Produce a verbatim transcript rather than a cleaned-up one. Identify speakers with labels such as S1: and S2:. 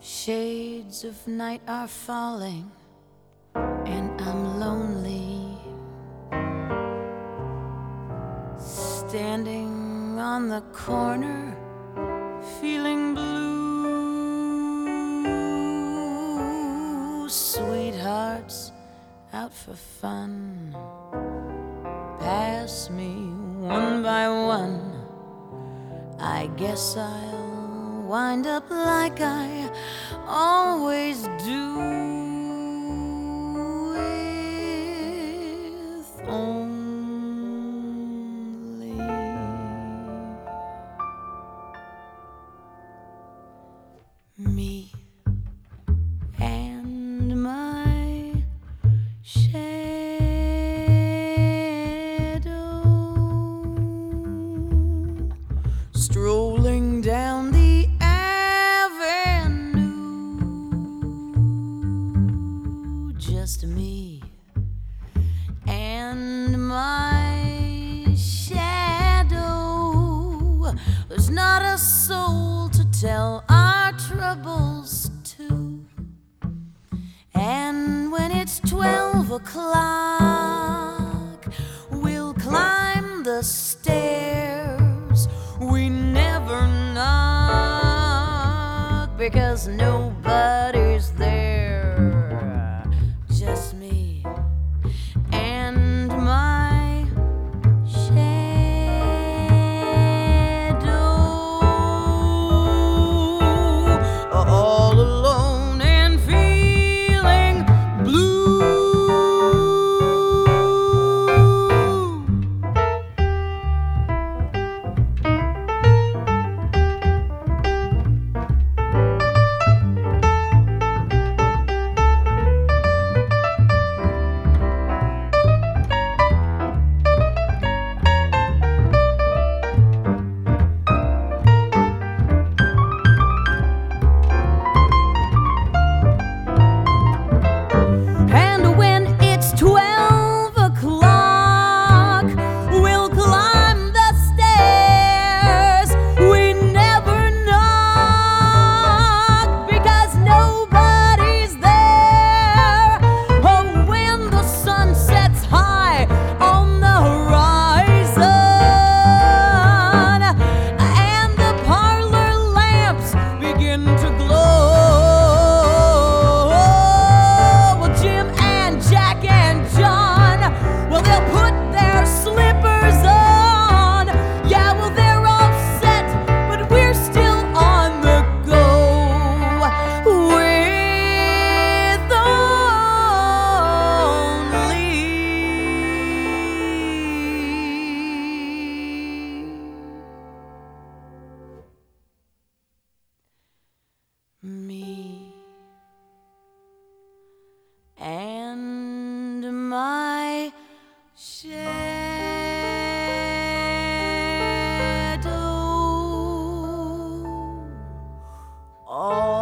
S1: Shades of night are falling, and I'm lonely, standing on the corner, feeling blue. Sweethearts out for fun pass me one by one. I guess I'll wind up like I always do, with only me and my shadow, strolling down the avenue. Just me and my shadow. There's not a soul to tell our troubles to. And when it's twelve o'clock, we'll climb the stairs. We never knock because nobody's there. Just me and my shadow, all alone and feeling blue. And when it's twelve o'clock, we'll climb the stairs. We never knock because nobody's there. Oh, when the sun sets high on the horizon and the parlor lamps begin to glow, well, Jim and Jack and John, well, they'll put their slippers on. Yeah, well, they're all set, but we're still on the go, with only me and my shadow, all